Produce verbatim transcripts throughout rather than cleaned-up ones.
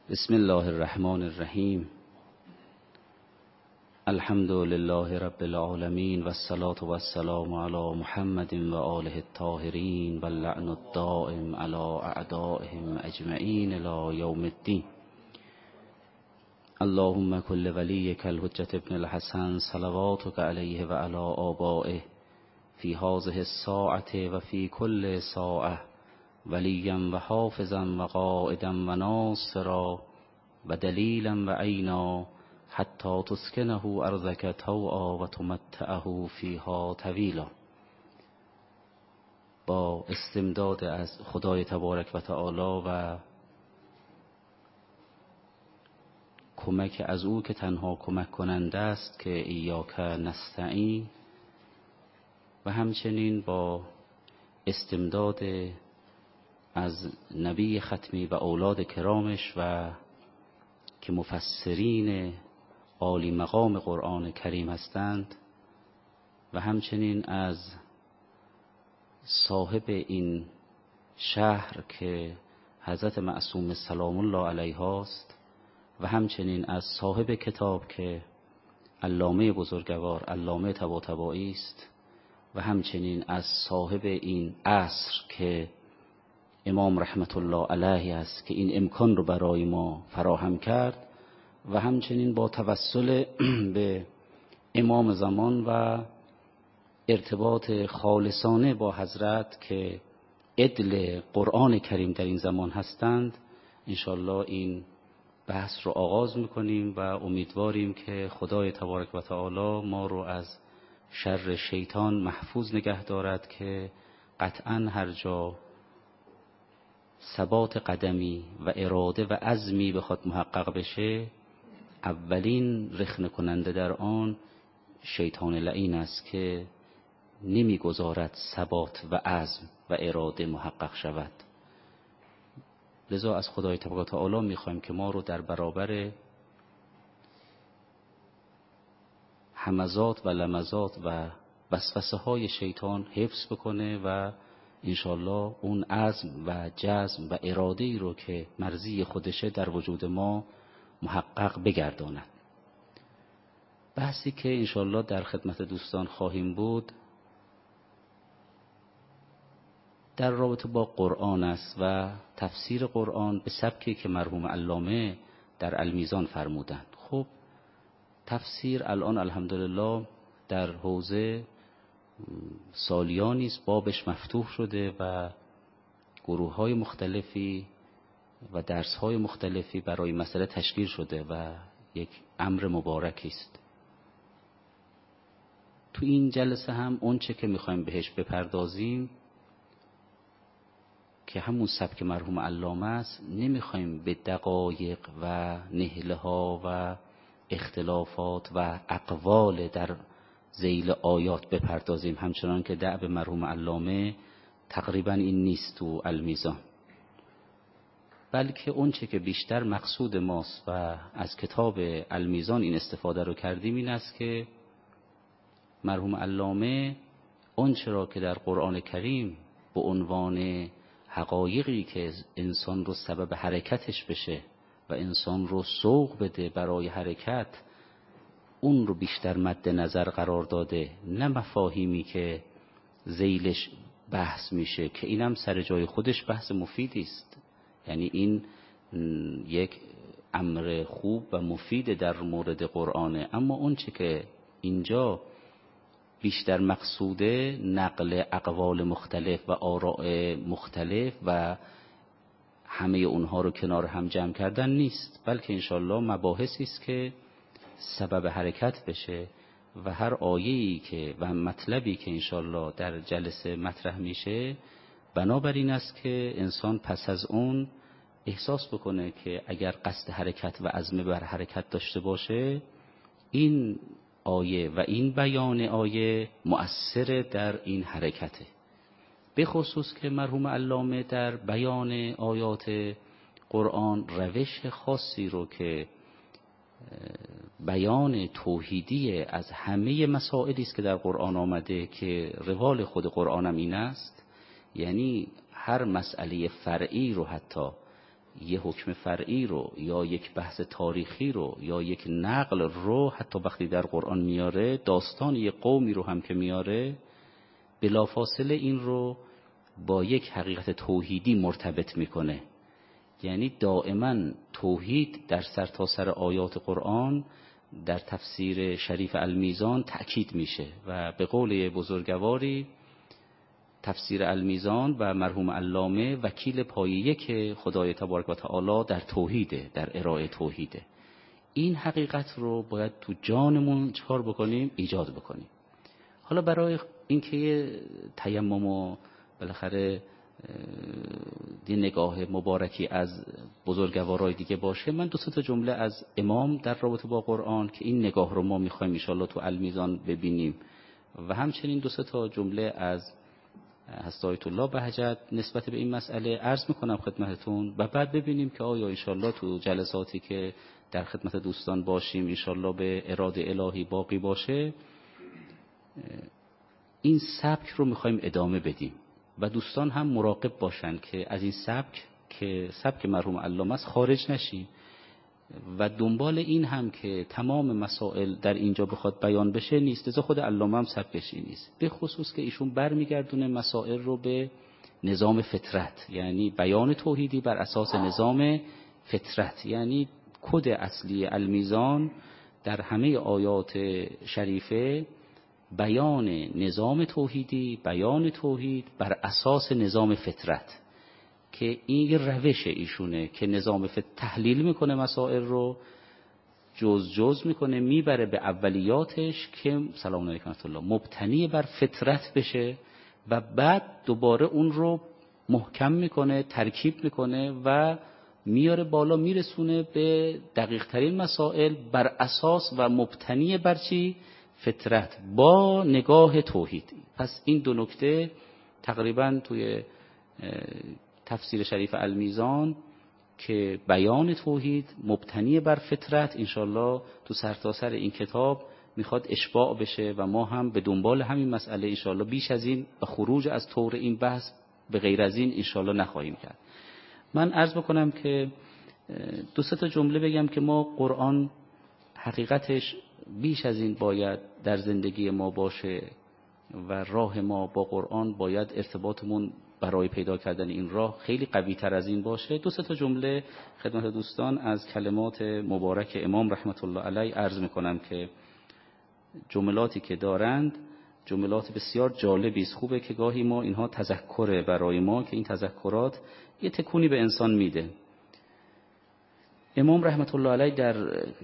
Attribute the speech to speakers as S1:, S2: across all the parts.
S1: بسم الله الرحمن الرحیم. الحمد لله رب العالمین و الصلاة و السلام علی محمد و آله الطاهرین و اللعن الدائم علی اعدائهم اجمعین الی یوم الدین. اللهم کل ولیک الحجة ابن الحسن صلواتک علیه و علی آبائه فی هذه الساعة و فی کل ساعة ولیا و حافظا و قائدا و ناصرا و دلیلا و عینا حتی تسکنه ارضک طوعا و تمتعه فیها طویلا. با استمداد از خدای تبارک و تعالی و کمک از او که تنها کمک کننده است که ایاک نستعین، و همچنین با استمداد از نبی ختمی و اولاد کرامش و که مفسرین عالی مقام قرآن کریم هستند، و همچنین از صاحب این شهر که حضرت معصوم سلام الله علیه است، و همچنین از صاحب کتاب که علامه بزرگوار علامه طباطبایی است، و همچنین از صاحب این عصر که امام رحمت الله علیه است که این امکان رو برای ما فراهم کرد، و همچنین با توسل به امام زمان و ارتباط خالصانه با حضرت که عدل قرآن کریم در این زمان هستند، انشالله این بحث رو آغاز میکنیم و امیدواریم که خدای تبارک و تعالی ما رو از شر شیطان محفوظ نگه دارد که قطعا هر جا ثبات قدمی و اراده و عزمی بخواد محقق بشه، اولین رخنه کننده در آن شیطان لعین است که نمیگذارد ثبات و عزم و اراده محقق شود. لذا از خدای تبارک و تعالی میخوایم که ما رو در برابر همزات و لمزات و وسوسه های شیطان حفظ بکنه و انشالله اون عزم و جزم و اراده ای رو که مرضی خودشه در وجود ما محقق بگرداند. بحثی که انشالله در خدمت دوستان خواهیم بود در رابطه با قرآن است و تفسیر قرآن به سبکی که مرحوم علامه در المیزان فرمودند. خب تفسیر الان الحمدلله در حوزه سالیانی است بابش مفتوح شده و گروه های مختلفی و درس های مختلفی برای مسئله تشکیل شده و یک امر مبارکی است. تو این جلسه هم اون چه که میخوایم بهش بپردازیم که همون سبک مرحوم علامه است، نمیخوایم به دقایق و نهله ها و اختلافات و اقوال در ذیل آیات بپردازیم، همچنان که دأب مرحوم علامه تقریبا این نیست تو المیزان، بلکه اون چه که بیشتر مقصود ماست و از کتاب المیزان این استفاده رو کردیم این است که مرحوم علامه اون چرا که در قرآن کریم به عنوان حقایقی که انسان رو سبب حرکتش بشه و انسان رو سوق بده برای حرکت، اون رو بیشتر مد نظر قرار داده، نه مفاهیمی که ذیلش بحث میشه که اینم سر جای خودش بحث مفیدی است. یعنی این یک امر خوب و مفید در مورد قرآنه، اما اون چه که اینجا بیشتر مقصوده نقل اقوال مختلف و آراء مختلف و همه اونها رو کنار هم جمع کردن نیست، بلکه انشالله مباحثی است که سبب حرکت بشه و هر آیه‌ای که و مطلبی که انشالله در جلسه مطرح میشه بنابراین است که انسان پس از اون احساس بکنه که اگر قصد حرکت و عزم بر حرکت داشته باشه، این آیه و این بیان آیه مؤثر در این حرکته. به خصوص که مرحوم علامه در بیان آیات قرآن روش خاصی رو که بیان توحیدی از همه مسائلی است که در قرآن آمده که روال خود قرآن هم این است، یعنی هر مسئله فرعی رو حتی یه حکم فرعی رو یا یک بحث تاریخی رو یا یک نقل رو حتی وقتی در قرآن میاره، داستان یه قومی رو هم که میاره، بلافاصله این رو با یک حقیقت توحیدی مرتبط میکنه. یعنی دائما توحید در سرتاسر آیات قرآن در تفسیر شریف المیزان تأکید میشه و به قول بزرگواری تفسیر المیزان و مرحوم علامه وکیل پایه که خدای تبارک و تعالی در توحیده، در ارائه توحیده. این حقیقت رو باید تو جانمون چکار بکنیم؟ ایجاد بکنیم. حالا برای اینکه تیمم و بالاخره دی نگاه مبارکی از بزرگوارای دیگه باشه، من دو سه تا جمله از امام در رابطه با قرآن که این نگاه رو ما میخوایم ان شاءالله تو المیزان ببینیم و همچنین دو سه تا جمله از حضرت آیت الله بهجت نسبت به این مسئله عرض میکنم خدمتتون و بعد ببینیم که آیا ان شاءالله تو جلساتی که در خدمت دوستان باشیم ان شاءالله به اراده الهی باقی باشه این سبک رو میخوایم ادامه بدیم و دوستان هم مراقب باشن که از این سبک که سبک مرحوم علامه است خارج نشیم و دنبال این هم که تمام مسائل در اینجا بخواد بیان بشه نیست. لذا خود علامه هم سبکش این نیست، به خصوص که ایشون برمیگردونه مسائل رو به نظام فطرت، یعنی بیان توحیدی بر اساس نظام فطرت. یعنی کد اصلی المیزان در همه آیات شریفه بیان نظام توحیدی، بیان توحید بر اساس نظام فطرت که این روش ایشونه که نظام فطرت تحلیل میکنه مسائل رو، جز جز میکنه میبره به اولیاتش که سلام علیکم ورحمة الله مبتنی بر فطرت بشه و بعد دوباره اون رو محکم میکنه، ترکیب میکنه و میاره بالا، میرسونه به دقیق ترین مسائل بر اساس و مبتنی بر چی؟ فطرت با نگاه توحید. پس این دو نکته تقریبا توی تفسیر شریف المیزان که بیان توحید مبتنی بر فطرت انشالله تو سرتاسر این کتاب میخواد اشباع بشه و ما هم به دنبال همین مسئله انشالله بیش از این و خروج از طور این بحث به غیر از این انشالله نخواهیم کرد. من عرض بکنم که دو سه تا جمله بگم که ما قرآن حقیقتش بیش از این باید در زندگی ما باشه و راه ما با قرآن باید ارتباطمون برای پیدا کردن این راه خیلی قوی تر از این باشه. دو سه تا جمله خدمت دوستان از کلمات مبارک امام رحمت الله علیه عرض میکنم که جملاتی که دارند جملات بسیار جالبی است. خوبه که گاهی ما اینها تذکره برای ما که این تذکرات یه تکونی به انسان میده. امام رحمت الله علیه در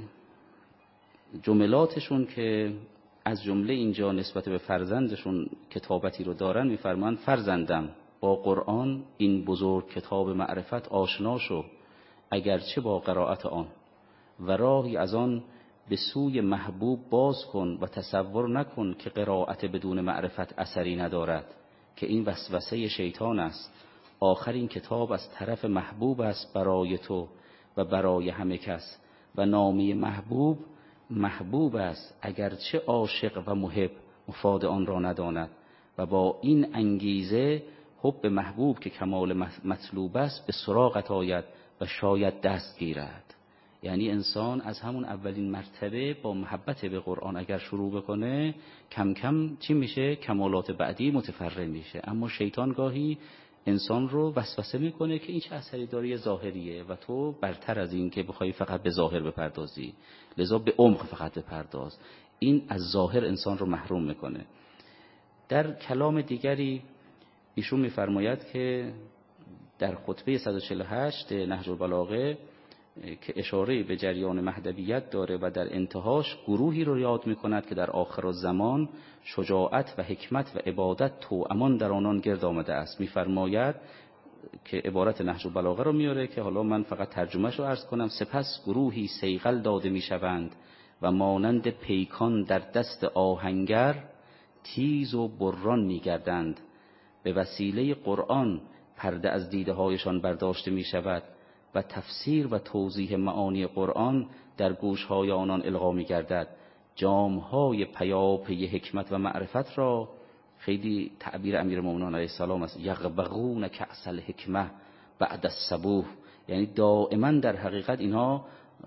S1: جملاتشون که از جمله اینجا نسبت به فرزندشون کتابتی رو دارن میفرمان: فرزندم با قرآن این بزرگ کتاب معرفت آشنا شو، اگرچه با قرائت آن، و راهی از آن به سوی محبوب باز کن و تصور نکن که قرائت بدون معرفت اثری ندارد، که این وسوسه شیطان است. آخر این کتاب از طرف محبوب است برای تو و برای همه کس، و نامی محبوب محبوب است اگرچه عاشق و محب مفاد آن را نداند، و با این انگیزه حب محبوب که کمال مطلوب است به سراغت آید و شاید دست گیرد. یعنی انسان از همون اولین مرتبه با محبت به قرآن اگر شروع بکنه کم کم چی میشه؟ کمالات بعدی متفرع میشه. اما شیطان گاهی انسان رو وسوسه میکنه که این چه اثری داره، ظاهریه و تو برتر از این که بخوای فقط به ظاهر بپردازی، لذا به عمق فقط بپرداز. این از ظاهر انسان رو محروم میکنه. در کلام دیگری ایشون میفرماید که در خطبه صد و چهل و هشت نهج البلاغه که اشاره به جریان مهدویت داره و در انتهاش گروهی رو یاد میکند که در آخر الزمان شجاعت و حکمت و عبادت توامان در آنان گرد آمده است. میفرماید که عبارت نهج البلاغه رو میاره که حالا من فقط ترجمهش رو عرض کنم: سپس گروهی صیقل داده میشوند و مانند پیکان در دست آهنگر تیز و بران میگردند، به وسیله قرآن پرده از دیده هایشان برداشته میشود و تفسیر و توضیح معانی قرآن در گوشهای آنان القا می‌گردد. جامهای پیاپی حکمت و معرفت را، خیلی تعبیر امیرالمومنین علیه السلام است، یغبغون کأس الحکمه بعد الصبوح، یعنی دائما در حقیقت اینها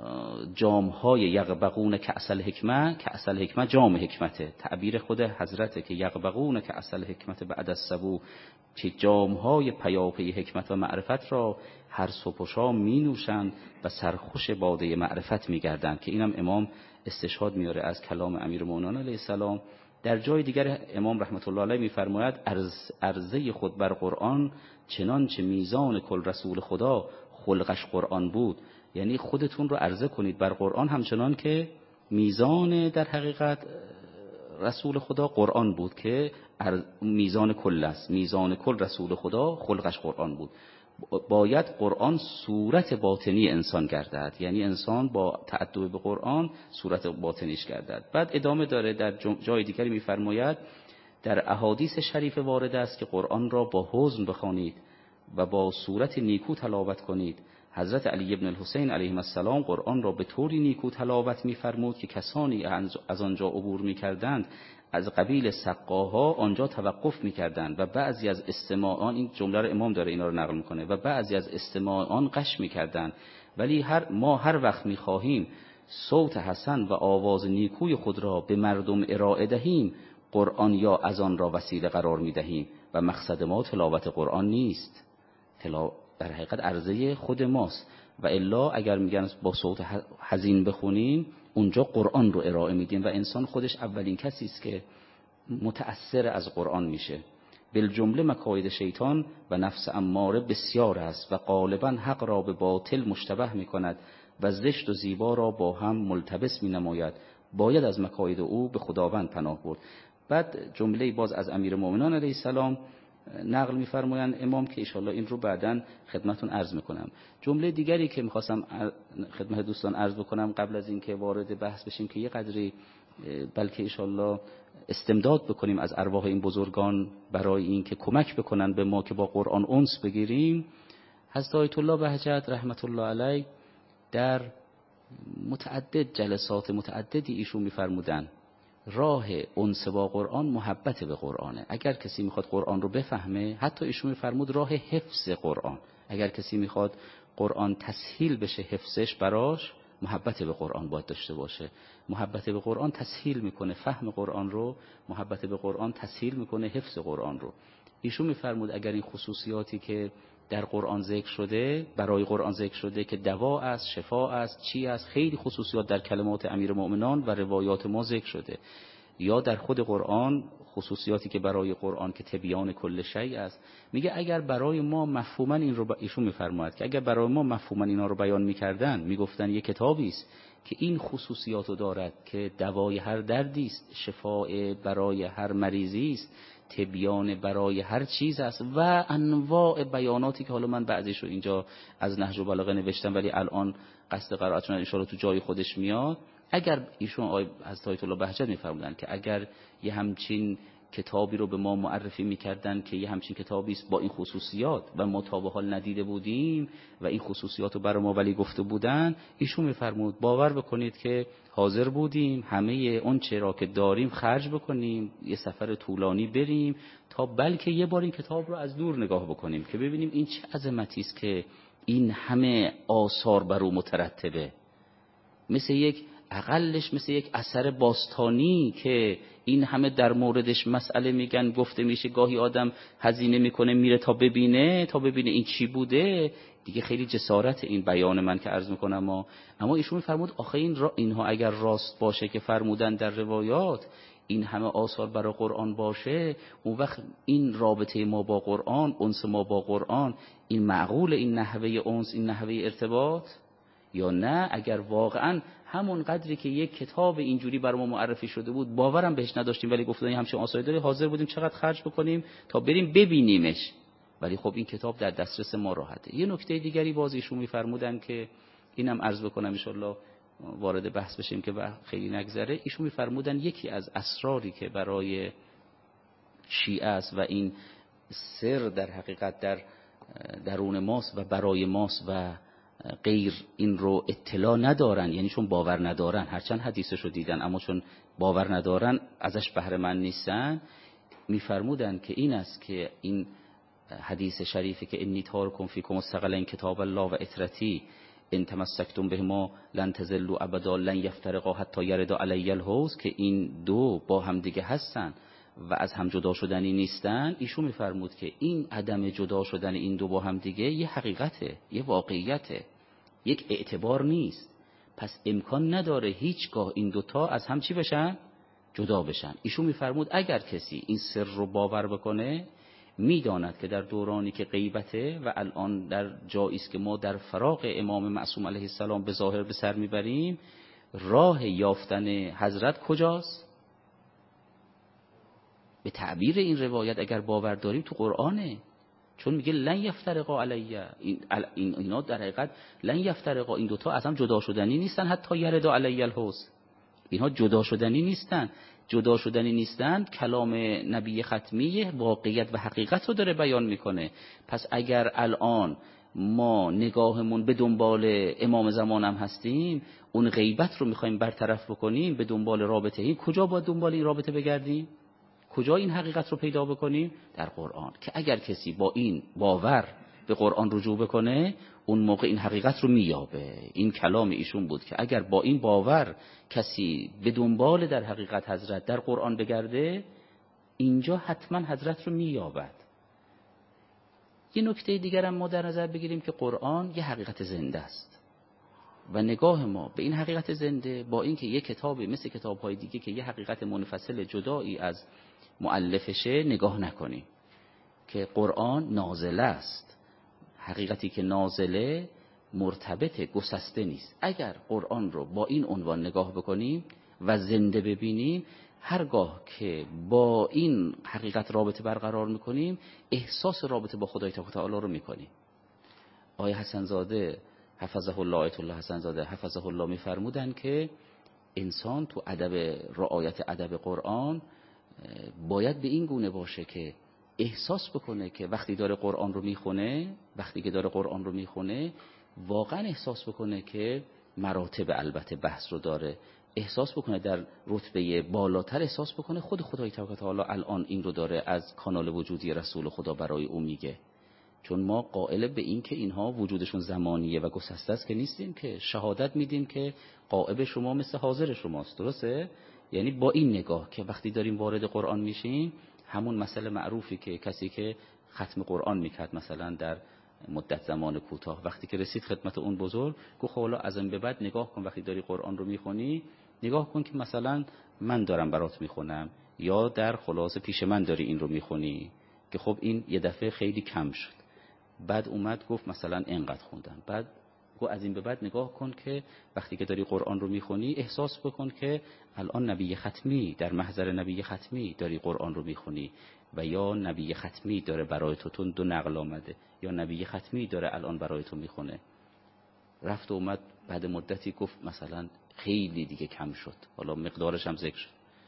S1: جام‌های یغبغون کأس الحکمه، کأس الحکمه جام حکمته، تعبیر خود حضرته که یغبغون کأس الحکمه بعد الصبوح، که جام‌های پیاپی حکمت و معرفت را هر صبح و شام می نوشند و سرخوش باده معرفت می گردند، که اینم امام استشهاد میاره از کلام امیرالمومنین علیه السلام. در جای دیگر امام رحمت الله علیه میفرماید عرضه خود بر قرآن چنانچه میزان کل رسول خدا خلقش قرآن بود، یعنی خودتون رو عرضه کنید بر قرآن همچنان که میزان در حقیقت رسول خدا قرآن بود، که میزان کل است، میزان کل رسول خدا خلقش قرآن بود. باید قرآن صورت باطنی انسان گردد، یعنی انسان با تأدب به قرآن صورت باطنیش گردد. بعد ادامه داره در جای دیگری میفرماید در احادیث شریف وارد است که قرآن را با حزن بخوانید و با صورت نیکو تلاوت کنید. حضرت علی ابن الحسین علیه السلام قرآن را به طوری نیکو تلاوت می‌فرمود که کسانی از آنجا عبور می‌کردند از قبیل سقاها آنجا توقف می‌کردند و بعضی از استماعان، این جمله رو امام داره اینا رو نقل می‌کنه، و بعضی از استماعان غش می‌کردند، ولی هر ما هر وقت می‌خواهیم صوت حسن و آواز نیکوی خود را به مردم ارائه دهیم، قرآن یا از آن را وسیله قرار می‌دهیم و مقصد ما تلاوت قرآن نیست، تلاوت در حقیقت عرضه خود ماست. و الا اگر میگن با صوت حزین بخونیم، اونجا قرآن رو ارائه میدیم و انسان خودش اولین کسی است که متأثر از قرآن میشه. بالجمله مکاید شیطان و نفس اماره بسیار است و غالبا حق را به باطل مشتبه میکند و زشت و زیبا را با هم ملتبس مینماید. باید از مکاید او به خداوند پناه برد. بعد جمله باز از امیرالمومنین علیه السلام نقل می‌فرمایند امام که ان این رو بعداً خدمتتون عرض می‌کنم. جمله دیگری که می‌خواستم خدمت دوستان عرض بکنم قبل از اینکه وارد بحث بشیم که یه قدری بلکه ان استمداد بکنیم از ارواح این بزرگان برای این که کمک بکنن به ما که با قرآن انس بگیریم. حضرت آیت الله بهجت رحمت الله علیه در متعدد جلسات متعددی ایشون می‌فرمودن راه انس با قرآن محبت به قرآنه. اگر کسی میخواد قرآن رو بفهمه، حتی ایشون میفرمود راه حفظ قرآن، اگر کسی میخواد قرآن تسهیل بشه حفظش براش، محبت به قرآن باید داشته باشه. محبت به قرآن تسهیل میکنه فهم قرآن رو، محبت به قرآن تسهیل میکنه حفظ قرآن رو. ایشون میفرمود اگر این خصوصیاتی که در قرآن ذکر شده، برای قرآن ذکر شده که دوا است، شفا است، چی است، خیلی خصوصیات در کلمات امیرالمؤمنین و روایات ما ذکر شده، یا در خود قرآن خصوصیاتی که برای قرآن که تبیان کل شیء است. میگه اگر برای ما مفهوما این رو ب... ایشون میفرماید که اگر برای ما مفهوما اینا رو بیان میکردن، میگفتن یک کتابی است که این خصوصیات رو دارد که دوای هر دردی است، شفاء برای هر مریضی است، تبیان برای هر چیز است و انواع بیاناتی که حالا من بعضیشو اینجا از نهج البلاغه نوشتم ولی الان قصد قرائتشون ان شاءالله تو جای خودش میاد. اگر ایشون آقای حضرت آیت الله بهجت میفرمودن که اگر یه همچین کتابی رو به ما معرفی میکردن که یه همچین کتابی است با این خصوصیات و ما تا به حال ندیده بودیم و این خصوصیات رو برای ما ولی گفته بودن، ایشون میفرمود باور بکنید که حاضر بودیم همه اون چرا که داریم خرج بکنیم، یه سفر طولانی بریم تا بلکه یه بار این کتاب رو از دور نگاه بکنیم که ببینیم این چه عظمتی است که این همه آثار بر او مترتبه، مثل یک اقلش مثل یک اثر باستانی که این همه در موردش مسئله میگن، گفته میشه، گاهی آدم هزینه میکنه میره تا ببینه تا ببینه این چی بوده دیگه. خیلی جسارت این بیان من که عرض میکنم. ما اما ایشون میفرمود آخه این را اینها اگر راست باشه که فرمودن در روایات این همه آثار برای قرآن باشه، اون وقت این رابطه ما با قرآن، انس ما با قرآن، این معقول، این نحوه انس، این نحوه ارتباط یا نه؟ اگر واقعا همون قدری که یک کتاب اینجوری بر ما معرفی شده بود باورم بهش نداشتیم ولی گفتن همچین آثاری داره، حاضر بودیم چقدر خرج بکنیم تا بریم ببینیمش، ولی خب این کتاب در دسترس ما راحته. یه نکته دیگری باز ایشون میفرمودن که اینم عرض بکنم ان شاءالله وارد بحث بشیم که خیلی نگذره. ایشون میفرمودن یکی از اسراری که برای شیعه است و این سر در حقیقت در درون ماست و برای ماست و غیر این رو اطلاع ندارن، یعنی چون باور ندارن، هرچند حدیثش رو دیدن اما چون باور ندارن ازش بهره مند نیستن، میفرمودن که این است که این حدیث شریفی که انی تارکم فیکم الثقلین کتاب الله و اطرتی ان تمسکتم بهما لن تضلوا ابدا لن یفترقا حتی یرد علی الحوض، که این دو با هم دیگه هستن و از هم جدا شدنی نیستن. ایشون میفرمود که این عدم جدا شدن این دو با هم دیگه یه حقیقته، یه واقعیته، یک اعتبار نیست. پس امکان نداره هیچگاه این دوتا از هم چی بشن؟ جدا بشن. ایشون میفرمود اگر کسی این سر رو باور بکنه، میداند که در دورانی که غیبته و الان در جایی است که ما در فراق امام معصوم علیه السلام به ظاهر به سر میبریم، راه یافتن حضرت کجاست؟ به تعبیر این روایت اگر باور داریم تو قرآنه، چون میگه لن یفترقا علیه، این این اینا در حقیقت لن یفترقا، این دوتا از هم جدا شدنی نیستن حتی یرد علیه الحوض. اینها جدا شدنی نیستن. جدا شدنی نیستن کلام نبی ختمی واقعیت و حقیقت رو داره بیان میکنه. پس اگر الان ما نگاهمون به دنبال امام زمان هم هستیم، اون غیبت رو میخوایم برطرف بکنیم، به دنبال رابطه، این کجا باید دنبال این رابطه بگردیم؟ کجا این حقیقت رو پیدا بکنیم؟ در قرآن. که اگر کسی با این باور به قرآن رجوع بکنه، اون موقع این حقیقت رو مییابه. این کلام ایشون بود که اگر با این باور کسی به دنبال در حقیقت حضرت در قرآن بگرده، اینجا حتما حضرت رو مییابد. یه نکته دیگر هم ما در نظر بگیریم که قرآن یه حقیقت زنده است و نگاه ما به این حقیقت زنده، با اینکه یه کتابی مثل کتاب‌های دیگه که یه حقیقت منفصل جدایی از مؤلفشه نگاه نکنیم، که قرآن نازله است. حقیقتی که نازله مرتبط گسسته نیست. اگر قرآن رو با این عنوان نگاه بکنیم و زنده ببینیم، هرگاه که با این حقیقت رابطه برقرار میکنیم، احساس رابطه با خدای تعالی رو میکنیم. آقای حسن زاده حفظه الله، آیت الله حسن زاده حفظه الله میفرمودن که انسان تو ادب رعایت ادب قرآن باید به این گونه باشه که احساس بکنه که وقتی داره قرآن رو میخونه، وقتی که داره قرآن رو میخونه واقعا احساس بکنه که مراتب البته بحث رو داره، احساس بکنه در رتبه بالاتر، احساس بکنه خود خدای تعالی الان این رو داره از کانال وجودی رسول خدا برای او میگه. چون ما قائل به این که اینها وجودشون زمانیه و گسسته است که نیستیم، که شهادت میدیم که غائب شما مثل حاضر شماست. درسته؟ یعنی با این نگاه که وقتی داریم وارد قرآن میشیم، همون مسئله معروفی که کسی که ختم قرآن میکرد مثلا در مدت زمان کوتاه، وقتی که رسید خدمت اون بزرگ، گفت حالا از این به بعد نگاه کن وقتی داری قرآن رو میخونی، نگاه کن که مثلا من دارم برات میخونم یا در خلاصه پیش من داری این رو میخونی. که خب این یه دفعه خیلی کم شد. بعد اومد گفت مثلا اینقدر خوندم. بعد گفت از این به بعد نگاه کن که وقتی که داری قرآن رو میخونی، احساس بکن که الان نبی ختمی در محضر نبی ختمی داری قرآن رو میخونی، و یا نبی ختمی داره برای تو، تون دو نقل آمده، یا نبی ختمی داره الان برای تو میخونه. رفت و اومد بعد مدتی گفت مثلا خیلی دیگه کم شد، حالا مقدارش هم ذکر شد.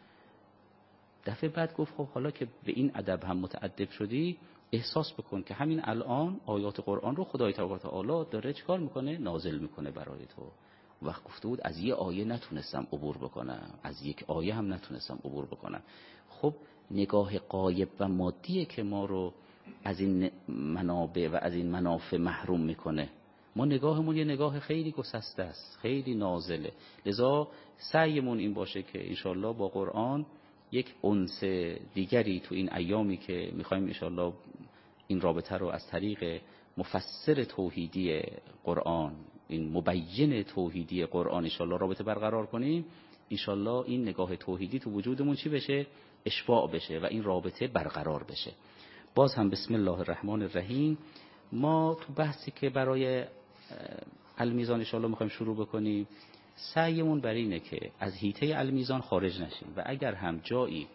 S1: دفعه بعد گفت خب حالا که به این ادب هم متأدب شدی، احساس بکن که همین الان آیات قرآن رو خدای تعالی داره چیکار میکنه؟ نازل میکنه برای تو. وقت گفته بود از یه آیه نتونستم عبور بکنم، از یک آیه هم نتونستم عبور بکنم. خب نگاه غایب و مادیه که ما رو از این منابع و از این منافع محروم میکنه. ما نگاهمون یه نگاه خیلی گسسته است، خیلی نازله. لذا سعیمون این باشه که انشالله با قرآن یک انس دیگری تو این ایامی که میخوایم انشالله این رابطه رو از طریق مفسر توحیدی قرآن، این مبین توحیدی قرآن انشالله رابطه برقرار کنیم، انشالله این نگاه توحیدی تو وجودمون چی بشه؟ اشباع بشه و این رابطه برقرار بشه. باز هم بسم الله الرحمن الرحیم. ما تو بحثی که برای المیزان انشالله میخوایم شروع بکنیم، سعیمون بر اینه که از حیطه المیزان خارج نشیم و اگر هم جایی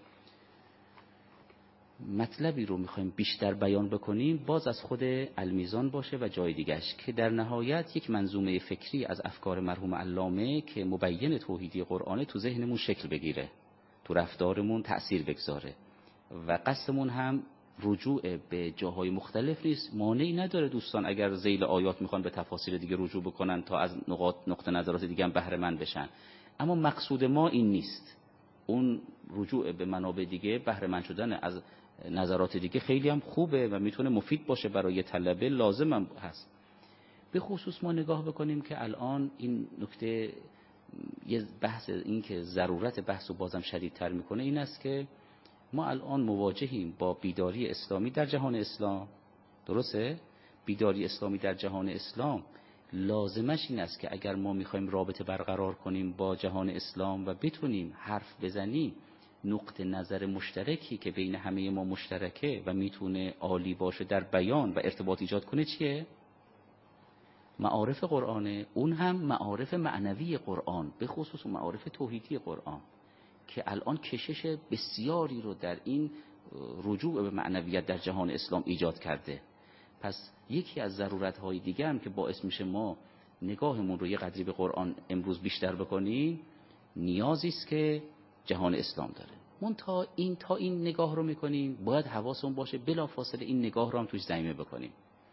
S1: مطلبی رو میخوایم بیشتر بیان بکنیم، باز از خود المیزان باشه و جای دیگهش، که در نهایت یک منظومه فکری از افکار مرحوم علامه که مبین توحیدی قرآنه تو ذهنمون شکل بگیره، تو رفتارمون تأثیر بگذاره. و قصدمون هم رجوع به جاهای مختلف نیست. مانعی نداره دوستان اگر ذیل آیات میخوان به تفاسیر دیگه رجوع بکنن تا از نقاط نقطه نظرات دیگه هم بهره مند بشن، اما مقصود ما این نیست. اون رجوع به منابع دیگه، بهره مند شدن از نظرات دیگه خیلی هم خوبه و میتونه مفید باشه برای طلبه، لازم هم هست. به خصوص ما نگاه بکنیم که الان این نکته، یه بحث این که ضرورت بحث رو بازم شدیدتر میکنه این است که ما الان مواجهیم با بیداری اسلامی در جهان اسلام. درسته؟ بیداری اسلامی در جهان اسلام لازمش این است که اگر ما میخوایم رابطه برقرار کنیم با جهان اسلام و بتونیم حرف بزنیم، نقطه نظر مشترکی که بین همه ما مشترکه و میتونه عالی باشه در بیان و ارتباط ایجاد کنه چیه؟ معارف قرآنه، اون هم معارف معنوی قرآن، به خصوص معارف توحیدی قرآن که الان کشش بسیاری رو در این رجوع به معنویت در جهان اسلام ایجاد کرده. پس یکی از ضرورت‌های دیگه هم که باعث میشه ما نگاهمون رو یه قدری به قرآن امروز بیشتر بکنیم، نیازی است که جهان اسلام داره. من تا این تا این نگاه رو میکنیم باید حواسمون باشه بلافاصله این نگاه رو هم توش ضمیمه بکنیم.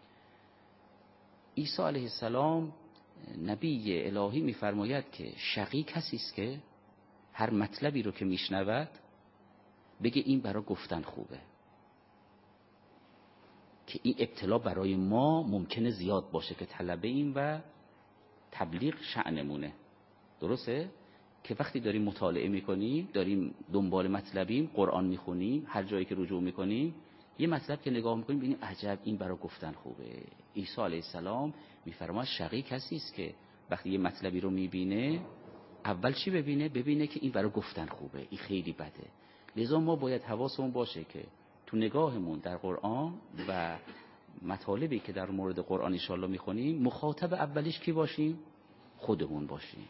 S1: عیسی علیه السلام نبی الهی میفرماید که شقی کسی است که هر مطلبی رو که میشنود بگه این برای گفتن خوبه، که این ابتلا برای ما ممکنه زیاد باشه که طلبه این و تبلیغ شأنمونه. درسته؟ که وقتی داریم مطالعه میکنیم، داریم دنبال مطلبیم، قرآن میخونیم، هر جایی که رجوع میکنیم یه مطلب که نگاه میکنیم ببینیم عجب این برای گفتن خوبه. عیسی علیه السلام میفرماید شقی کسی است که وقتی یه مطلبی رو میبینه اول چی ببینه؟ ببینه که این برای گفتن خوبه، این خیلی بده. لذا ما باید حواسمون باشه که تو نگاهمون در قرآن و مطالبی که در مورد قرآن ان شاءالله میخونیم مخاطب اولیش کی باشیم؟ خودمون باشیم.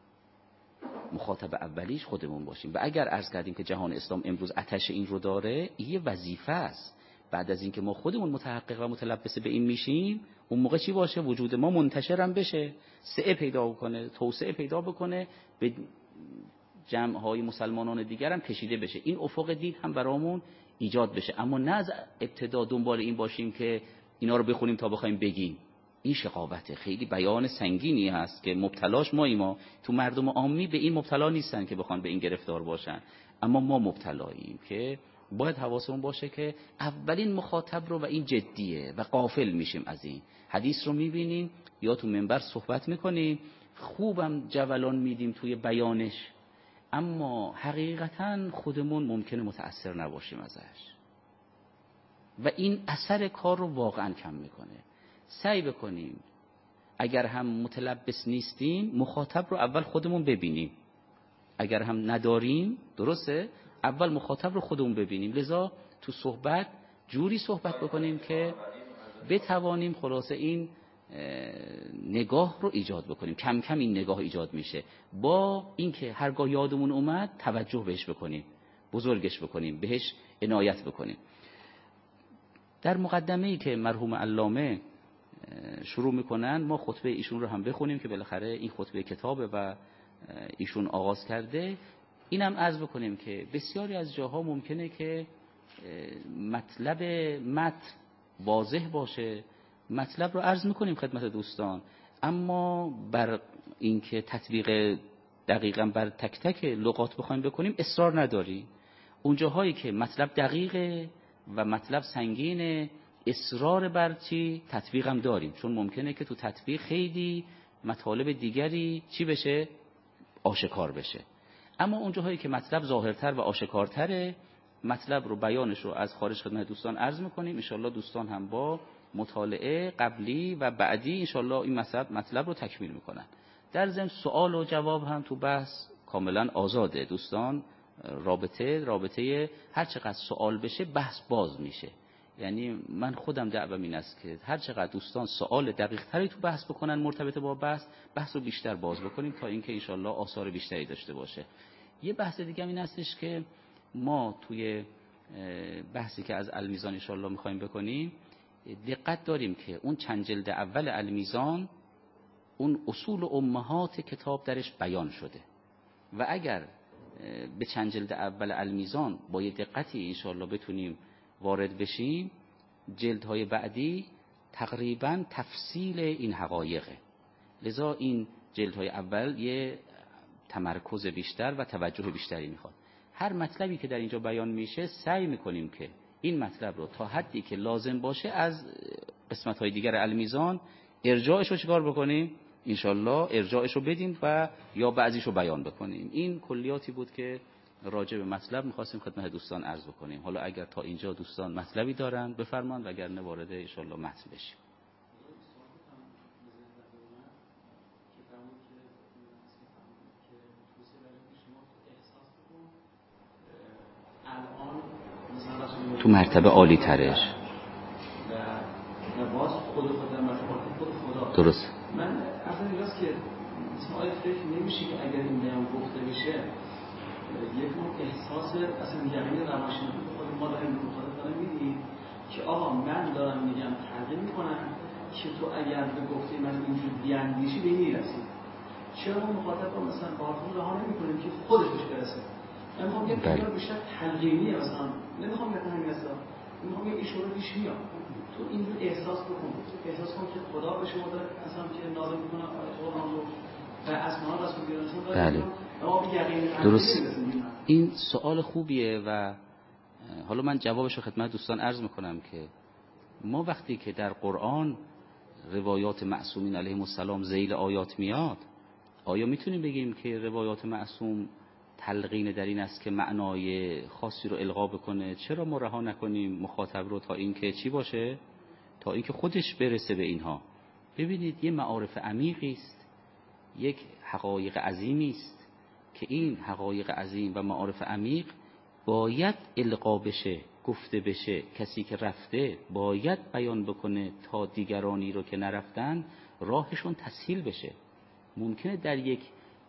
S1: مخاطب اولیش خودمون باشیم. و اگر عرض کردیم که جهان اسلام امروز آتش این رو داره، این یه وظیفه است. بعد از اینکه ما خودمون متحقق و متلبس به این میشیم، اون موقع چی باشه؟ وجود ما منتشرم بشه، سعه پیدا بکنه، توسعه پیدا بکنه، به جمع‌های مسلمانان دیگر هم کشیده بشه، این افق دید هم برامون ایجاد بشه. اما نه از ابتدا دنبال این باشیم که اینا رو بخونیم تا بخوایم بگیم. این شقاوته، خیلی بیان سنگینی هست که مبتلاش ما ایما تو مردم عامی به این مبتلا نیستن که بخوان به این گرفتار باشن، اما ما مبتلاییم که باید حواسمون باشه که اولین مخاطب رو، و این جدیه و غافل میشیم از این. حدیث رو میبینیم یا تو منبر صحبت میکنیم، خوبم جولان میدیم توی بیانش، اما حقیقتا خودمون ممکنه متأثر نباشیم ازش و این اثر کار رو واقعا کم میکنه. سعی بکنیم اگر هم متلبس نیستیم مخاطب رو اول خودمون ببینیم، اگر هم نداریم درسته اول مخاطب رو خودمون ببینیم. لذا تو صحبت جوری صحبت بکنیم که بتوانیم خلاصه این نگاه رو ایجاد بکنیم. کم کم این نگاه ایجاد میشه، با اینکه هرگاه یادمون اومد توجه بهش بکنیم، بزرگش بکنیم، بهش عنایت بکنیم. در مقدمه‌ای که مرحوم علامه شروع میکنن ما خطبه ایشون رو هم بخونیم که بالاخره این خطبه کتابه و ایشون آغاز کرده. اینم عرض بکنیم که بسیاری از جاها ممکنه که مطلب متن واضح باشه، مطلب رو عرض میکنیم خدمت دوستان، اما بر اینکه تطبیق دقیقاً بر تک تک لغات بخوایم بکنیم اصرار نداری. اون جاهایی که مطلب دقیقه و مطلب سنگینه اصرار بر چی؟ تطبیق هم داریم، چون ممکنه که تو تطبیق خیلی مطالب دیگری چی بشه؟ آشکار بشه. اما اون جاهایی که مطلب ظاهرتر و آشکارتره، مطلب رو بیانش رو از خارج خدمت دوستان عرض میکنیم. انشالله دوستان هم با مطالعه قبلی و بعدی انشالله این مطلب مطلب رو تکمیل میکنن. در ضمن سوال و جواب هم تو بحث کاملا آزاده دوستان، رابطه رابطه هر چقدر سوال بشه بحث باز میشه. یعنی من خودم دعوام این است که هر چقدر دوستان سوال دقیق تری تو بحث بکنن مرتبط با بحث، بحث رو بیشتر باز بکنیم تا اینکه انشالله آثار بیشتری داشته باشه. یه بحث دیگه هم این هستش که ما توی بحثی که از المیزان انشالله میخوایم بکنیم دقت داریم که اون چند جلد اول المیزان اون اصول و امهات کتاب درش بیان شده و اگر به چند جلد اول المیزان با یه دقتی انشالله بتونیم وارد بشیم، جلدهای بعدی تقریبا تفصیل این حقایقه. لذا این جلدهای اول یه تمرکز بیشتر و توجه بیشتری میخواد. هر مطلبی که در اینجا بیان میشه سعی میکنیم که این مطلب رو تا حدی که لازم باشه از قسمت‌های دیگر المیزان ارجاعش رو چیکار بکنیم؟ انشالله ارجاعش رو بدیم و یا بعضیش رو بیان بکنیم. این کلیاتی بود که راجع به مطلب میخواستیم خدمت دوستان عرض بکنیم. حالا اگر تا اینجا دوستان مطلبی دارن بفرمان و اگر نه وارد انشالله متن بشیم. تو مرتبه عالی ترش درست.
S2: من اصلا اینجاست که آیا فکر نمیشه که اگر این بیان گفته بشه یک نوع احساس اصلا یقین روانشناختی که خود ما داریم مخاطب داریم میدیم که آقا من دارم میگم ترجمه میکنم که تو اگر به گفته من اینجور بیاندیشی به این میرسی. چرا ما مخاطب رو مثلا بارتون رها نمیکنیم که خودش بهش برسه؟ من میخوام یه کار بیشتر تلقینی مثلا نمیخوام مثلا همین اصلا میخوام یه اشاره پیش میاد تو اینجور احساس بکن، احساس کن که خدا به شما داره مثلا که نازل میکنه قرآن رو و اسماء رسول بیارنشون داره. بله
S1: درست. این سوال خوبیه و حالا من جوابش رو خدمت دوستان عرض میکنم که ما وقتی که در قرآن روایات معصومین علیهم السلام ذیل آیات میاد، آیا میتونیم بگیم که روایات معصوم تلقین در این است که معنای خاصی رو القا بکنه؟ چرا ما رها نکنیم مخاطب رو تا اینکه چی باشه؟ تا اینکه خودش برسه به اینها. ببینید یه معارف عمیقی است، یک حقایق عظیمی است که این حقایق عظیم و معارف عمیق باید القا بشه، گفته بشه. کسی که رفته باید بیان بکنه تا دیگرانی رو که نرفتن راهشون تسهیل بشه. ممکنه در یک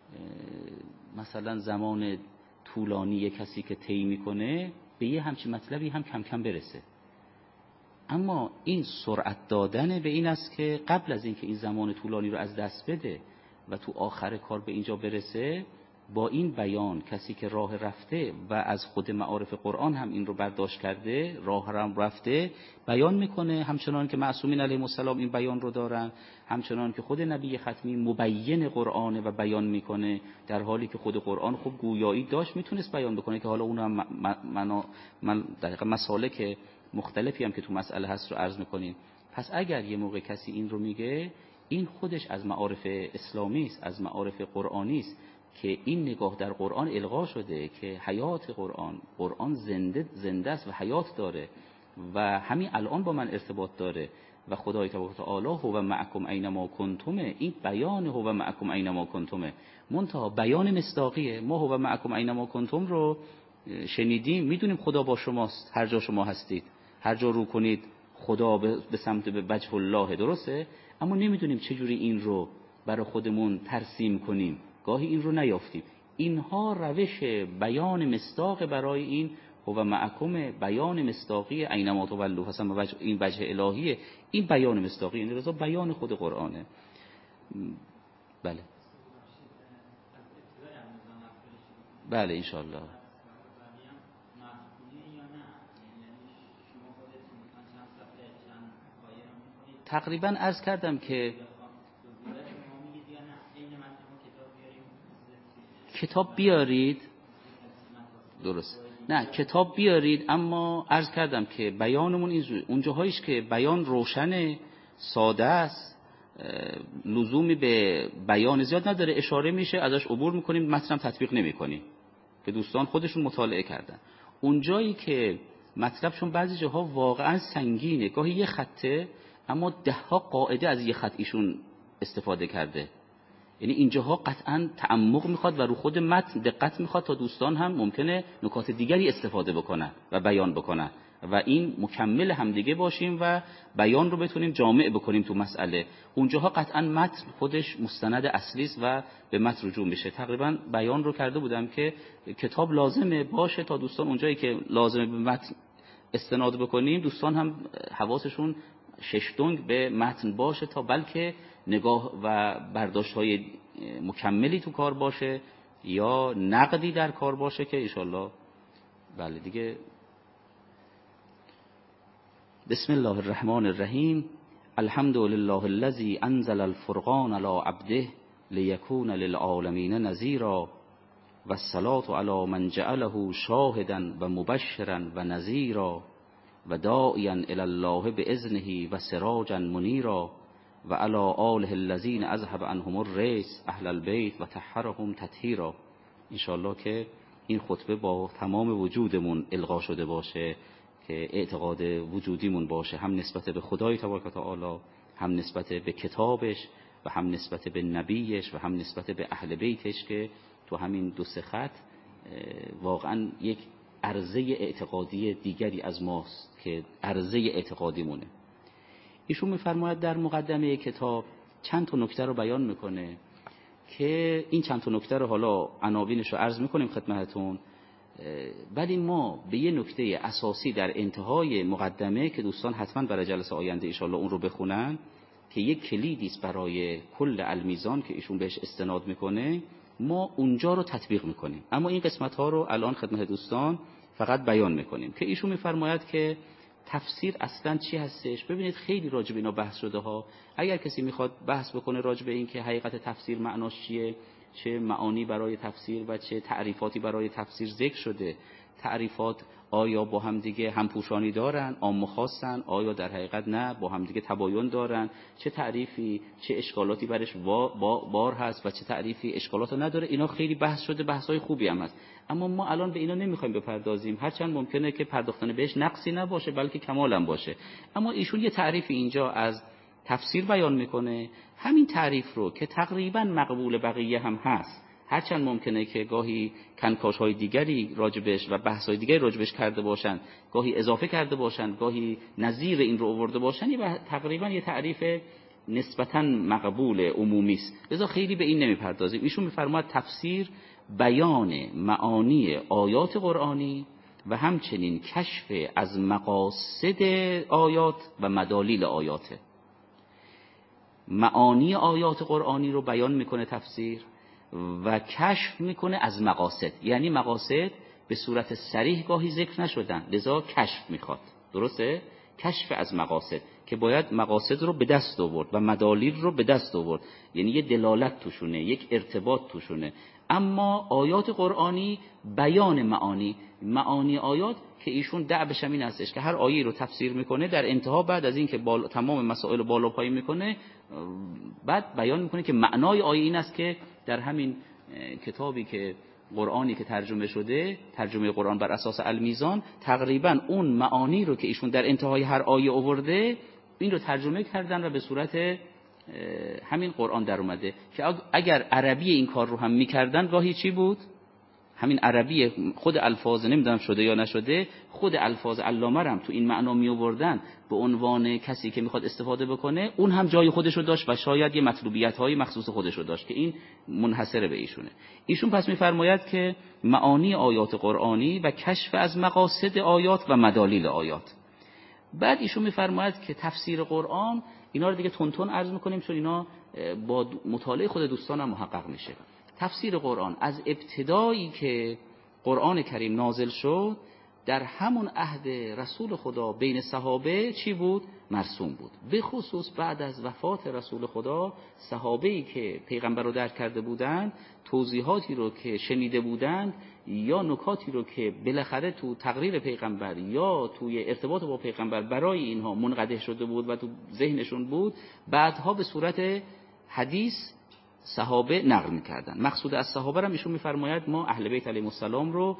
S1: مثلا زمان طولانی کسی که طی میکنه به یه همچین مطلبی هم کم کم برسه، اما این سرعت دادن به این است که قبل از اینکه این زمان طولانی رو از دست بده و تو آخر کار به اینجا برسه، با این بیان کسی که راه رفته و از خود معارف قرآن هم این رو برداشت کرده، راه هم رفته، بیان میکنه. همچنان که معصومین علیهم السلام این بیان رو دارن، همچنان که خود نبی ختمی مبین قرآنه و بیان میکنه، در حالی که خود قرآن خب گویایی داشت میتونست بیان بکنه که حالا اون هم من من دقیقا مسالک مختلفی هم که تو مسئله هست رو عرض میکنیم. پس اگر یه موقع کسی این رو میگه، این خودش از معارف اسلامی است، از معارف قرآنی است که این نگاه در قرآن القا شده که حیات قرآن، قرآن زنده زنده است و حیات داره و همین الان با من ارتباط داره و خدای تبارک و تعالی هو معکم اینما کنتم. این بیان هو معکم اینما کنتم، منتها بیان مصداقیه. ما هو معکم اینما کنتم رو شنیدیم، میدونیم خدا با شماست هر جا شما هستید، هر جا رو کنید خدا به سمت به وجه الله، درسته؟ اما نمیدونیم چجوری این رو برای خودمون ترسیم کنیم، گاهی این رو نیافتیم. اینها روش بیان مصداق برای این هو معکم، بیان مصداقی اینما تولوا حسن این وجه الهیه. این بیان مصداقی این رضا بیان خود قرآنه. بله بله انشاءالله. تقریبا عرض کردم که کتاب بیارید، درست، نه کتاب بیارید، اما عرض کردم که بیانمون این اونجاهاییش که بیان روشن ساده است، لزومی به بیان زیاد نداره، اشاره میشه ازش عبور میکنیم، متن تطبیق نمیکنیم که دوستان خودشون مطالعه کردن. اونجایی که مطلبشون بعضی جاها واقعا سنگینه، گاهی یه خطه اما ده ها قاعده از یه خط ایشون استفاده کرده، یعنی اینجاها قطعا تعمق میخواد و رو خود متن دقت میخواد تا دوستان هم ممکنه نکات دیگری استفاده بکنن و بیان بکنن و این مکمل همدیگه باشیم و بیان رو بتونیم جامع بکنیم تو مسئله. اونجاها قطعا متن خودش مستند اصلی است و به متن رجوع میشه. تقریبا بیان رو کرده بودم که کتاب لازمه باشه تا دوستان اونجایی که لازمه به متن استناد بکنیم، دوستان هم حواسشون ششتونگ به متن باشه تا بلکه نگاه و برداشت‌های مکملی تو کار باشه یا نقدی در کار باشه که انشالله. بله دیگه. بسم الله الرحمن الرحیم. الحمد لله الذي انزل الفرقان على عبده ليكون للعالمین نذیرا و الصلاة علی من جعله شاهدا و مبشرا و نذیرا و داعیا الی الله باذنه و سراجا منیرا و علی آله الذین اذهب عنهم الرجس اهل البیت و طهرهم تطهیرا. انشاءالله که این خطبه با تمام وجودمون القا شده باشه، که اعتقاد وجودیمون باشه، هم نسبت به خدای تبارک و تعالی، هم نسبت به کتابش و هم نسبت به نبیش و هم نسبت به اهل بیتش، که تو همین دو سه خط واقعا یک عرضه اعتقادی دیگری از ماست که عرضه اعتقادی مونه. ایشون میفرماید در مقدمه کتاب چند تا نکته رو بیان میکنه که این چند تا نکته رو حالا عناوینش رو عرض میکنیم خدمتتون، ولی ما به یه نکته اساسی در انتهای مقدمه که دوستان حتما برای جلسه آینده ان شاءالله اون رو بخونن، که یک کلیدی است برای کل المیزان که ایشون بهش استناد میکنه، ما اونجا رو تطبیق میکنیم. اما این قسمت ها رو الان خدمت دوستان فقط بیان میکنیم که ایشون میفرماید که تفسیر اصلا چی هستش. ببینید خیلی راجع به اینا بحث شده ها. اگر کسی میخواد بحث بکنه راجع به این که حقیقت تفسیر معناش چیه، چه معانی برای تفسیر و چه تعریفاتی برای تفسیر ذکر شده، تعریفات آیا با هم دیگه همپوشانی دارن، عام و خاصن، آیا در حقیقت نه با هم دیگه تباین دارن، چه تعریفی چه اشکالاتی برش بار هست و چه تعریفی اشکالات نداره، اینا خیلی بحث شده، بحث‌های خوبی هم هست. اما ما الان به اینا نمیخوایم بپردازیم، هرچند ممکنه که پرداختن بهش نقصی نباشه بلکه کمال هم باشه. اما ایشون یه تعریفی اینجا از تفسیر بیان میکنه، همین تعریف رو که تقریبا مقبول بقیه هم هست، هرچند ممکنه که گاهی کنکاش‌های دیگری راجبش و بحث‌های دیگری راجبش کرده باشن، گاهی اضافه کرده باشن، گاهی نظیر این رو آورده باشن، یه تقریبا یه تعریف نسبتاً مقبول عمومی است، لذا خیلی به این نمیپردازیم. ایشون میفرماید تفسیر بیان معانی آیات قرآنی و همچنین کشف از مقاصد آیات و مدالیل آیات. معانی آیات قرآنی رو بیان میکنه تفسیر و کشف میکنه از مقاصد، یعنی مقاصد به صورت صریح گاهی ذکر نشدن، لذا کشف میخواد. درسته؟ کشف از مقاصد که باید مقاصد رو به دست آورد و مدالیل رو به دست آورد، یعنی یه دلالت توشونه، یک ارتباط توشونه. اما آیات قرآنی بیان معانی معانی آیات که ایشون دعوش این هستش که هر آیه رو تفسیر میکنه، در انتها بعد از این که بالا تمام مسائل بالا پایین میکنه، بعد بیان میکنه که معنای آیه این است که در همین کتابی که قرآنی که ترجمه شده، ترجمه قرآن بر اساس المیزان، تقریبا اون معانی رو که ایشون در انتهای هر آیه آورده این رو ترجمه کردن و به صورت همین قرآن در اومده، که اگر عربی این کار رو هم میکردن گاهی چی بود؟ همین عربی خود الفاظ نمیدونم شده یا نشده، خود الفاظ علامه هم تو این معنا می آوردن به عنوان کسی که میخواد استفاده بکنه، اون هم جای خودش رو داشت و شاید یه مطلوبیت های مخصوص خودش رو داشت که این منحصر به ایشونه. ایشون پس میفرماید که معانی آیات قرآنی و کشف از مقاصد آیات و مدالیل آیات. بعد ایشون میفرماید که تفسیر قرآن، اینا رو دیگه تون تون عرض میکنیم چون اینا با مطالعه خود دوستانم محقق میشه. تفسیر قرآن از ابتدایی که قرآن کریم نازل شد در همون عهد رسول خدا بین صحابه چی بود؟ مرسوم بود. به خصوص بعد از وفات رسول خدا، صحابه‌ای که پیغمبر رو درک کرده بودند، توضیحاتی رو که شنیده بودند یا نکاتی رو که بالاخره تو تقریر پیغمبر یا توی ارتباط با پیغمبر برای اینها منقدح شده بود و تو ذهنشون بود، بعدها به صورت حدیث صحابه نقل می‌کردن. مقصود از صحابه هم ایشون می‌فرماید ما اهل بیت علیهم السلام رو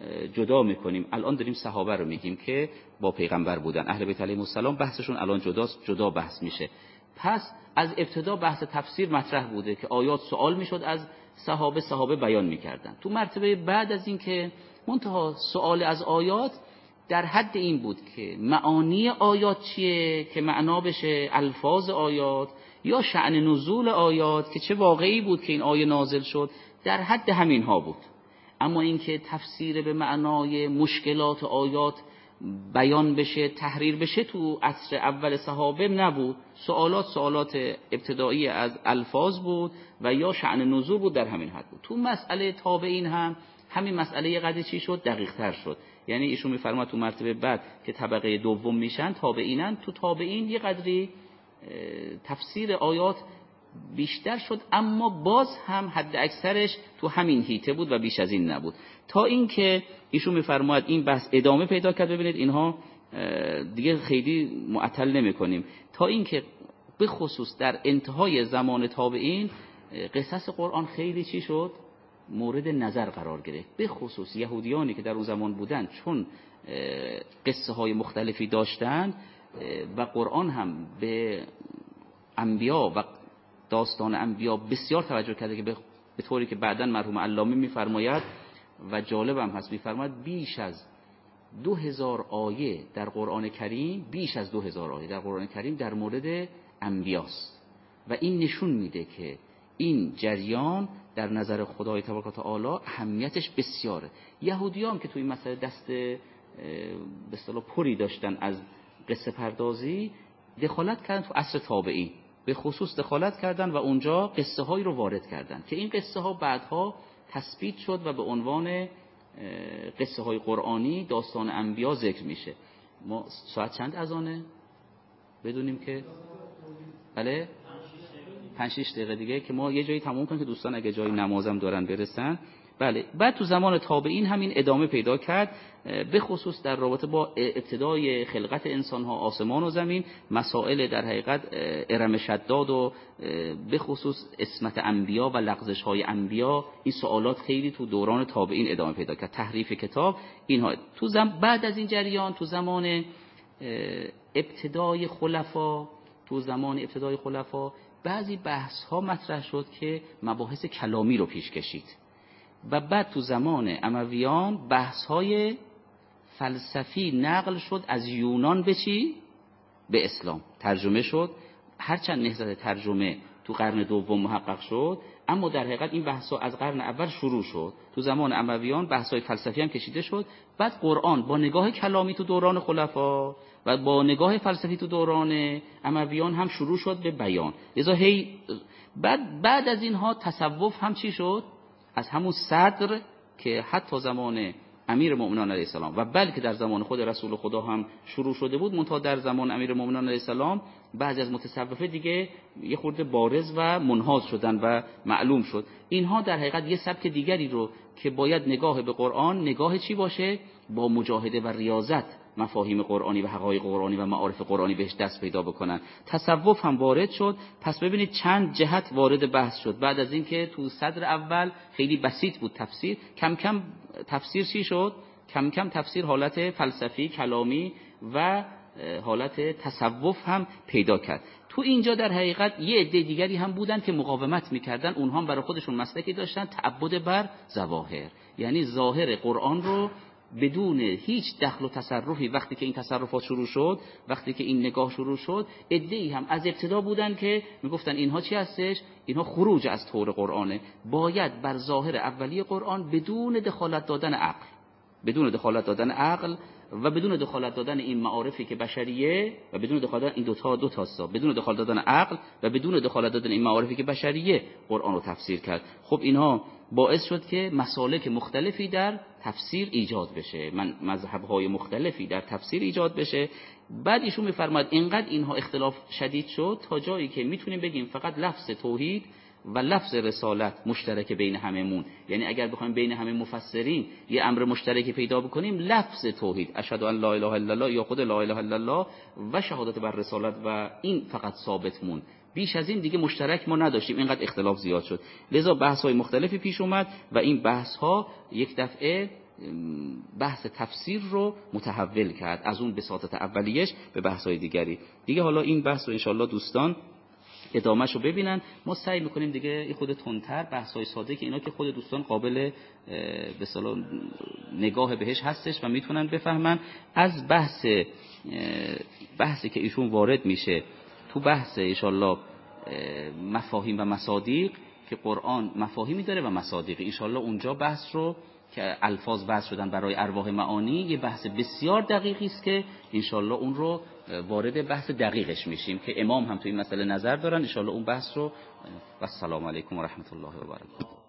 S1: جدا می‌کنیم. الان داریم صحابه رو میگیم که با پیغمبر بودن. اهل بیت علیهم السلام بحثشون الان جداست، جدا بحث میشه. پس از ابتدا بحث تفسیر مطرح بوده که آیات سوال میشد از صحابه، صحابه بیان می‌کردن. تو مرتبه بعد از این که منتها سوال از آیات در حد این بود که معانی آیات چیه که معنا بشه الفاظ آیات، یا شأن نزول آیات که چه واقعی بود که این آیه نازل شد، در حد همین ها بود. اما اینکه تفسیر به معنای مشکلات آیات بیان بشه، تحریر بشه، تو عصر اول صحابه نبود. سوالات سوالات ابتدایی از الفاظ بود و یا شأن نزول بود، در همین حد بود. تو مسئله تابعین هم همین مسئله قضیه چی شد؟ دقیق تر شد. یعنی ایشون میفرماد تو مرتبه بعد که طبقه دوم میشن تابعینن، تو تابعین یه قدری تفسیر آیات بیشتر شد، اما باز هم حد اکثرش تو همین هیته بود و بیش از این نبود، تا اینکه ایشون میفرماید این بحث ادامه پیدا کرد. ببینید اینها دیگه خیلی معطل نمی‌کنیم، تا اینکه به خصوص در انتهای زمان تابعین قصص قرآن خیلی چی شد؟ مورد نظر قرار گرفت. به خصوص یهودیانی که در اون زمان بودن، چون قصه های مختلفی داشتن و قرآن هم به انبیا و داستان انبیا بسیار توجه کرده، که به طوری که بعداً مرحوم علامه میفرماید و جالب هم هست، میفرماید بیش از دو هزار آیه در قرآن کریم، بیش از دو هزار آیه در قرآن کریم در مورد انبیاست و این نشون میده که این جریان در نظر خدای تبارک و تعالی اهمیتش بسیاره. یهودیان که توی این مسئله دست به اصطلاح پری داشتن از قصه پردازی، دخالت کردن تو عصر تابعین، به خصوص دخالت کردن و اونجا قصه هایی رو وارد کردن که این قصه ها بعدها تثبیت شد و به عنوان قصه های قرآنی داستان انبیا ذکر میشه. ما ساعت چند اذانه؟ بدونیم که بله پنج شش دقیقه دیگه که ما یه جایی تموم کنیم که دوستان اگه جایی نمازم دارن برسن. بله، بعد تو زمان تابعین همین ادامه پیدا کرد، به خصوص در رابطه با ابتدای خلقت انسان ها، آسمان و زمین، مسائل در حقیقت ارم شداد و به خصوص اسمت انبیا و لغزش های انبیا، این سوالات خیلی تو دوران تابعین ادامه پیدا کرد. تحریف کتاب اینها تو زم... بعد از این جریان تو زمان ابتدای خلفا تو زمان ابتدای خلفا بعضی بحث ها مطرح شد که مباحث کلامی رو پیش کشید و بعد تو زمان امویان بحث های فلسفی نقل شد از یونان به چی؟ به اسلام ترجمه شد. هرچند نهضت ترجمه تو قرن دوم محقق شد، اما در حقیقت این بحث ها از قرن اول شروع شد. تو زمان امویان بحث های فلسفی هم کشیده شد، بعد قرآن با نگاه کلامی تو دوران خلفا و با نگاه فلسفی تو دوران امویان هم شروع شد به بیان. لذا هی بعد بعد از اینها تصوف هم چی شد؟ از همون صدر که حتی زمان امیر مؤمنان علیه السلام و بلکه در زمان خود رسول خدا هم شروع شده بود، منتها در زمان امیر مؤمنان علیه السلام بعضی از متصوفه دیگه یه خورده بارز و منحاز شدن و معلوم شد. اینها در حقیقت یه سبک دیگری رو که باید نگاه به قرآن نگاه چی باشه؟ با مجاهده و ریاضت مفاهیم قرآنی و حقایق قرآنی و معارف قرآنی بهش دست پیدا بکنن. تصوف هم وارد شد. پس ببینید چند جهت وارد بحث شد. بعد از اینکه تو صدر اول خیلی بسیط بود تفسیر، کم کم تفسیر چی شد؟ کم کم تفسیر حالت فلسفی کلامی و حالت تصوف هم پیدا کرد. تو اینجا در حقیقت یه عده دیگری هم بودن که مقاومت میکردن، اونها هم برای خودشون مسلکی داشتن، تعبد بر ظواهر، یعنی ظاهر قرآن رو بدون هیچ دخل و تصرفی. وقتی که این تصرفات شروع شد، وقتی که این نگاه شروع شد، عده‌ای هم از ابتدا بودن که میگفتن اینها چی هستش؟ اینها خروج از طور قرآنه، باید بر ظاهر اولیه قرآن بدون دخالت دادن عقل، بدون دخالت دادن عقل و بدون دخالت دادن این معارفی که بشریه و بدون دخالت دادن این دو تا دو تاستا، بدون دخالت دادن عقل و بدون دخالت دادن این معارفی که بشریه، قرآن رو تفسیر کرد. خب اینها باعث شد که مسالک مختلفی در تفسیر ایجاد بشه، من مذهب‌های مختلفی در تفسیر ایجاد بشه. بعد ایشون می‌فرماید اینقدر اینها اختلاف شدید شد تا جایی که میتونیم بگیم فقط لفظ توحید و لفظ رسالت مشترک بین هممون. یعنی اگر بخوایم بین همه مفسرین یه امر مشترکی پیدا بکنیم، لفظ توحید، اشهد ان لا اله الا الله، یا خود لا اله الا الله و شهادت بر رسالت، و این فقط ثابت مون. بیش از این دیگه مشترک ما نداشتیم، اینقدر اختلاف زیاد شد. لذا بحث‌های مختلفی پیش اومد و این بحث‌ها یک دفعه بحث تفسیر رو متحول کرد از اون بساطت اولیش به بحث‌های دیگری. دیگه حالا این بحث رو انشالله دوستان ادامه‌شو ببینن. ما سعی می‌کنیم دیگه یه خود تندتر، بحث‌های ساده که اینا که خود دوستان قابل به اصطلاح نگاه بهش هستش و میتونن بفهمن، از بحث بحثی که ایشون وارد میشه تو بحث انشالله مفاهیم و مصادیق، که قرآن مفاهیمی داره و مصادیق، انشالله اونجا بحث رو که الفاظ وضع شدن برای ارواح معانی، یه بحث بسیار دقیقی است که انشالله اون رو وارد بحث دقیقش میشیم که امام هم تو این مسئله نظر دارن. انشالله اون بحث رو. و السلام علیکم و رحمت الله و برکاته.